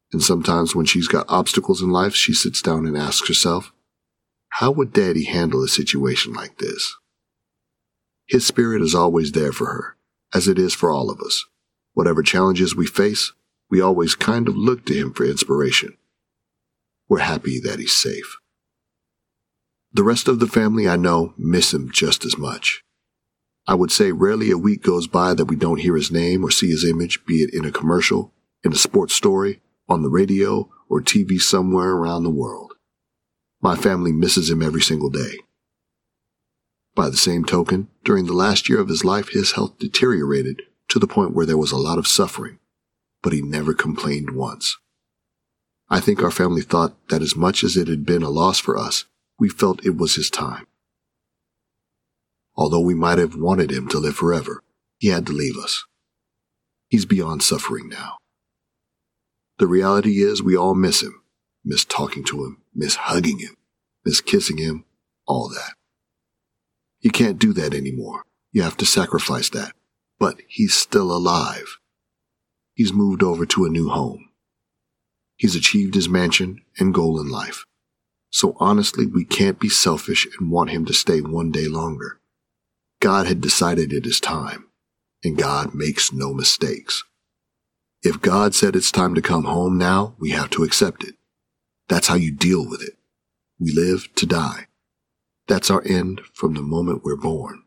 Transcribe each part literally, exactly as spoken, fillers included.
And sometimes when she's got obstacles in life, she sits down and asks herself, how would Daddy handle a situation like this? His spirit is always there for her, as it is for all of us. Whatever challenges we face, we always kind of look to him for inspiration. We're happy that he's safe. The rest of the family I know miss him just as much. I would say rarely a week goes by that we don't hear his name or see his image, be it in a commercial, in a sports story, on the radio, or T V somewhere around the world. My family misses him every single day. By the same token, during the last year of his life, his health deteriorated to the point where there was a lot of suffering, but he never complained once. I think our family thought that as much as it had been a loss for us, we felt it was his time. Although we might have wanted him to live forever, he had to leave us. He's beyond suffering now. The reality is we all miss him, miss talking to him, miss hugging him, miss kissing him, all that. You can't do that anymore. You have to sacrifice that. But he's still alive. He's moved over to a new home. He's achieved his mansion and goal in life. So honestly, we can't be selfish and want him to stay one day longer. God had decided it is time, and God makes no mistakes. If God said it's time to come home now, we have to accept it. That's how you deal with it. We live to die. That's our end from the moment we're born.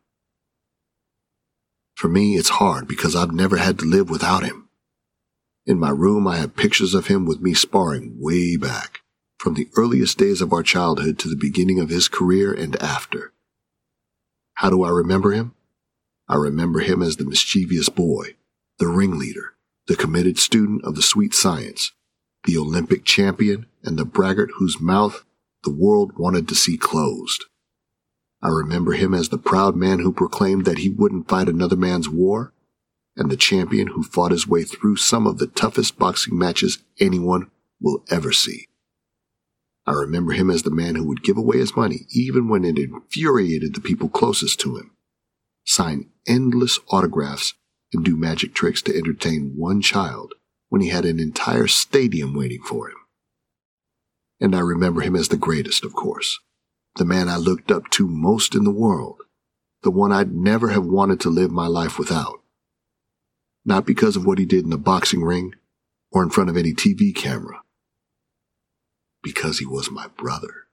For me, it's hard because I've never had to live without him. In my room, I have pictures of him with me sparring way back, from the earliest days of our childhood to the beginning of his career and after. How do I remember him? I remember him as the mischievous boy, the ringleader, the committed student of the sweet science, the Olympic champion, and the braggart whose mouth the world wanted to see closed. I remember him as the proud man who proclaimed that he wouldn't fight another man's war, and the champion who fought his way through some of the toughest boxing matches anyone will ever see. I remember him as the man who would give away his money even when it infuriated the people closest to him, sign endless autographs, and do magic tricks to entertain one child when he had an entire stadium waiting for him. And I remember him as the greatest, of course, the man I looked up to most in the world, the one I'd never have wanted to live my life without. Not because of what he did in the boxing ring or in front of any T V camera, because he was my brother.